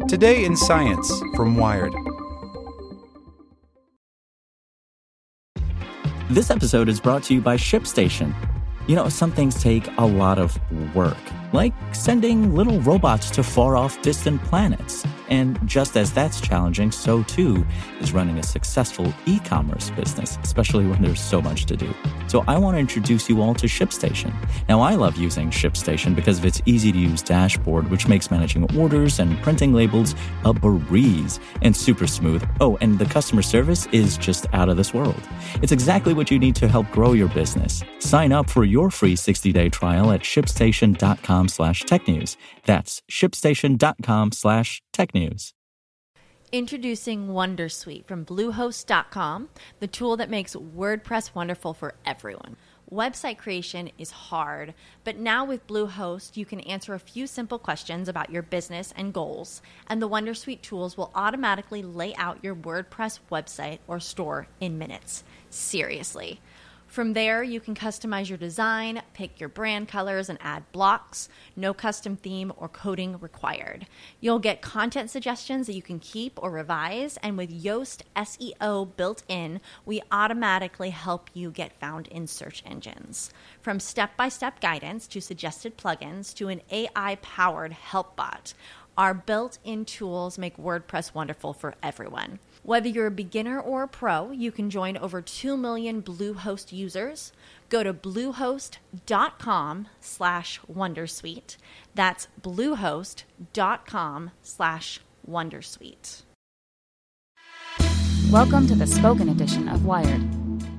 Today in Science from Wired. This episode is brought to you by ShipStation. You know, some things take a lot of work, like sending little robots to far-off distant planets. And just as that's challenging, so too is running a successful e-commerce business, especially when there's so much to do. So I want to introduce you all to ShipStation. Now, I love using ShipStation because of its easy-to-use dashboard, which makes managing orders and printing labels a breeze and super smooth. Oh, and the customer service is just out of this world. It's exactly what you need to help grow your business. Sign up for your free 60-day trial at shipstation.com/technews. That's shipstation.com/technews. Introducing Wondersuite from Bluehost.com, the tool that makes WordPress wonderful for everyone. Website creation is hard, but now with Bluehost, you can answer a few simple questions about your business and goals, and the Wondersuite tools will automatically lay out your WordPress website or store in minutes. Seriously. From there, you can customize your design, pick your brand colors, and add blocks. No custom theme or coding required. You'll get content suggestions that you can keep or revise, and with Yoast SEO built in, we automatically help you get found in search engines. From step-by-step guidance to suggested plugins to an AI-powered help bot, our built-in tools make WordPress wonderful for everyone. Whether you're a beginner or a pro, you can join over 2 million Bluehost users. Go to bluehost.com/wondersuite. That's bluehost.com/wondersuite. Welcome to the spoken edition of Wired.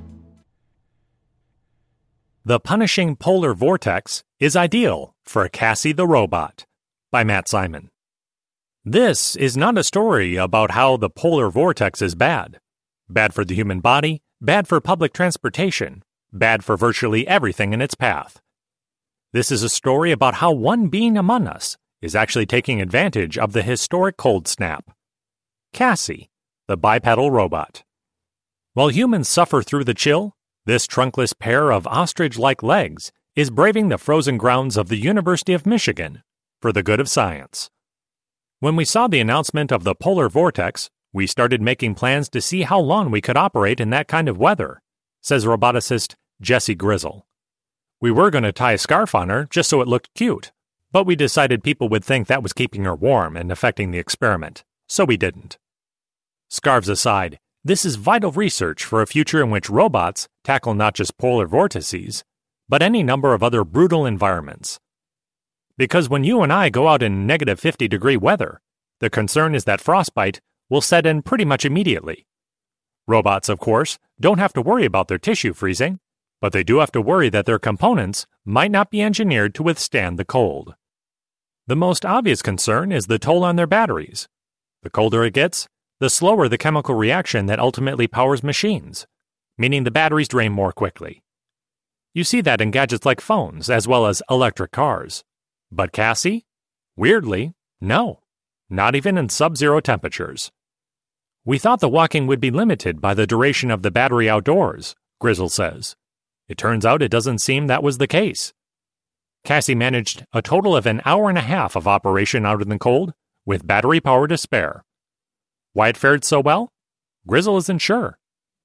The punishing polar vortex is ideal for Cassie the robot, by Matt Simon. This is not a story about how the polar vortex is bad. Bad for the human body, bad for public transportation, bad for virtually everything in its path. This is a story about how one being among us is actually taking advantage of the historic cold snap. Cassie, the bipedal robot. While humans suffer through the chill, this trunkless pair of ostrich-like legs is braving the frozen grounds of the University of Michigan for the good of science. When we saw the announcement of the polar vortex, we started making plans to see how long we could operate in that kind of weather, says roboticist Jessie Grizzle. We were going to tie a scarf on her just so it looked cute, but we decided people would think that was keeping her warm and affecting the experiment, so we didn't. Scarves aside, this is vital research for a future in which robots tackle not just polar vortices, but any number of other brutal environments. Because when you and I go out in negative 50-degree weather, the concern is that frostbite will set in pretty much immediately. Robots, of course, don't have to worry about their tissue freezing, but they do have to worry that their components might not be engineered to withstand the cold. The most obvious concern is the toll on their batteries. The colder it gets, the slower the chemical reaction that ultimately powers machines, meaning the batteries drain more quickly. You see that in gadgets like phones as well as electric cars. But Cassie? Weirdly, no. Not even in sub-zero temperatures. We thought the walking would be limited by the duration of the battery outdoors, Grizzle says. It turns out it doesn't seem that was the case. Cassie managed a total of an hour and a half of operation out in the cold, with battery power to spare. Why it fared so well? Grizzle isn't sure.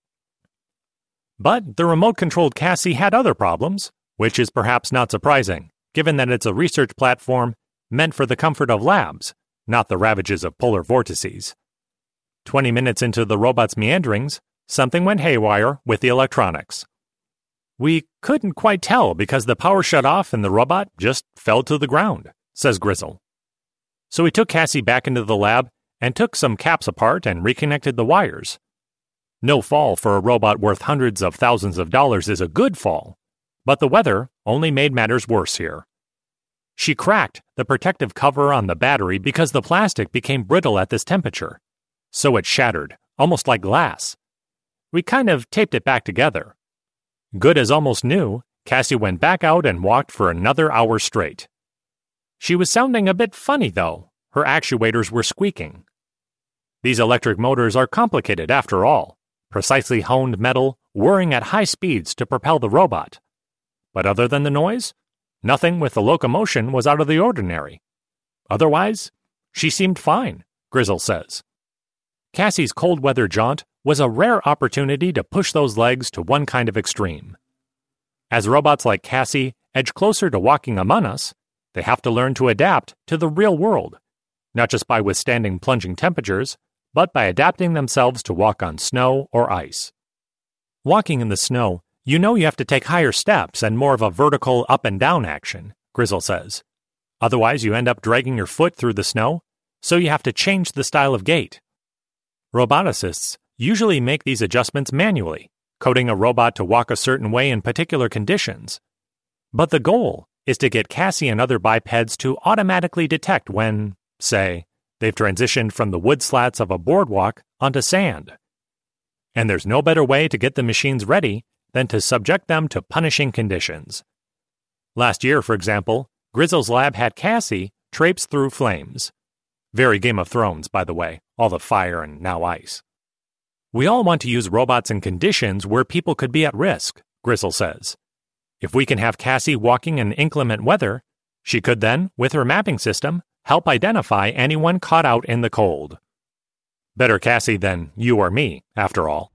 But the remote-controlled Cassie had other problems, which is perhaps not surprising, given that it's a research platform meant for the comfort of labs, not the ravages of polar vortices. 20 minutes into the robot's meanderings, something went haywire with the electronics. We couldn't quite tell because the power shut off and the robot just fell to the ground, says Grizzle. So we took Cassie back into the lab and took some caps apart and reconnected the wires. No fall for a robot worth hundreds of thousands of dollars is a good fall, but the weather only made matters worse here. She cracked the protective cover on the battery because the plastic became brittle at this temperature. So it shattered, almost like glass. We kind of taped it back together. Good as almost new, Cassie went back out and walked for another hour straight. She was sounding a bit funny, though. Her actuators were squeaking. These electric motors are complicated after all, precisely honed metal whirring at high speeds to propel the robot. But other than the noise, nothing with the locomotion was out of the ordinary. Otherwise, she seemed fine, Grizzle says. Cassie's cold weather jaunt was a rare opportunity to push those legs to one kind of extreme. As robots like Cassie edge closer to walking among us, they have to learn to adapt to the real world, not just by withstanding plunging temperatures, but by adapting themselves to walk on snow or ice. Walking in the snow, you know you have to take higher steps and more of a vertical up and down action, Grizzle says. Otherwise, you end up dragging your foot through the snow, so you have to change the style of gait. Roboticists usually make these adjustments manually, coding a robot to walk a certain way in particular conditions. But the goal is to get Cassie and other bipeds to automatically detect when, say, they've transitioned from the wood slats of a boardwalk onto sand. And there's no better way to get the machines ready than to subject them to punishing conditions. Last year, for example, Grizzle's lab had Cassie traipse through flames. Very Game of Thrones, by the way, all the fire and now ice. We all want to use robots in conditions where people could be at risk, Grizzle says. If we can have Cassie walking in inclement weather, she could then, with her mapping system, help identify anyone caught out in the cold. Better Cassie than you or me, after all.